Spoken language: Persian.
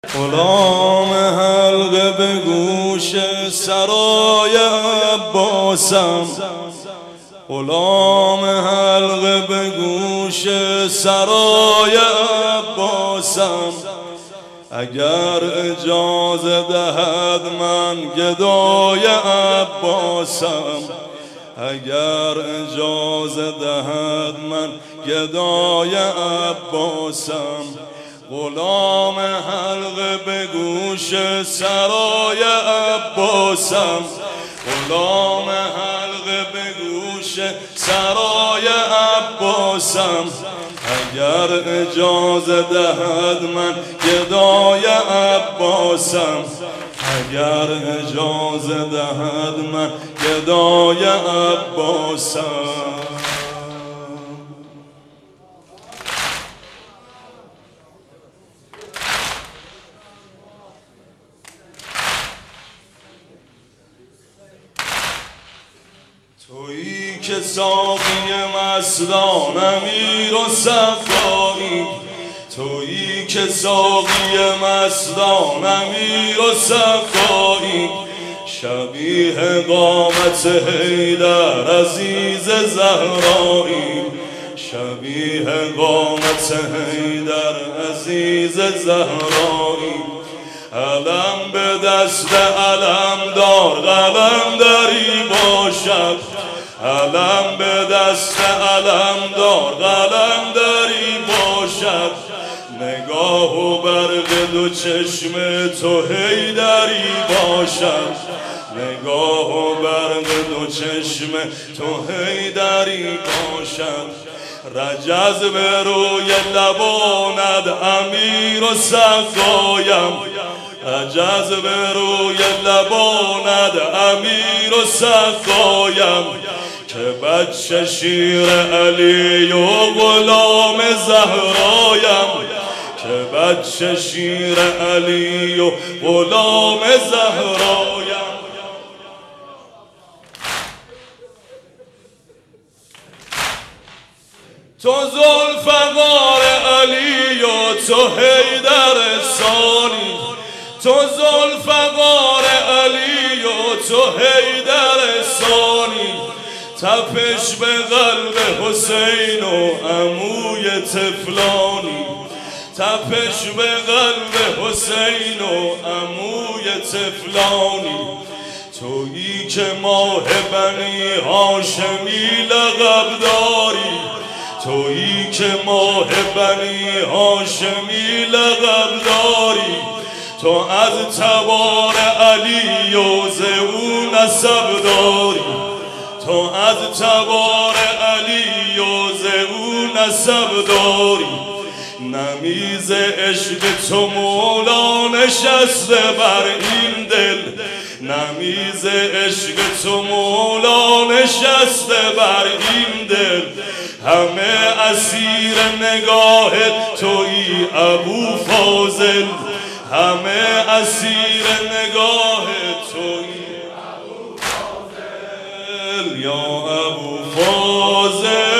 غلام حلقه به گوش سرای عباسم، غلام حلقه به گوش سرای عباسم. اگر اجازه دهد من گدای عباسم، اگر اجازه دهد من گدای عباسم. غلام حلقه به گوش سرای عباسم، غلام حلقه به گوش سرای عباسم. اگر اجازه دهد من گدای عباسم، اگر اجازه دهد من گدای عباسم. تویی که ساقی مستان امیر و صفایی، تویی که ساقی مستان امیر و صفایی. شبیه قامت حیدر عزیز زهرایی، شبیه قامت حیدر عزیز زهرایی. علم به دست علم دار قلم دری باشد، علم به دست علم دار قلم دری باشد. نگاه و برق دو چشم تو حیدری باشد، نگاه و برق دو چشم تو حیدری باشد. رجز به روی لباند امیر و صفایم، رجز به روی لباند امیر و صفایم. که بچه شیر علی و غلام زهرایم، که بچه شیر علی و غلام زهرایم. تو ذوالفقار علی و تو حیدر ثانی، تو ذوالفقار علی و تو حیدر ثانی. تپش به قلب حسین و عموی طفلانی، تپش به قلب حسین و عموی طفلانی. تویی که ماه بنی هاشمی لقب داری، تویی که ماه بنی هاشمی لقب داری. تو از تبار علی و ز او نسب داری، تو از تبار علی و ز او نسب داری. نمیز عشق تو مولا نشسته بر این دل، نمیز عشق تو مولا نشسته بر این دل. همه اسیر نگاه تویی ابو فاضل، همه اسیر نگاه تویی ابو فاضل. یا ابو فاضل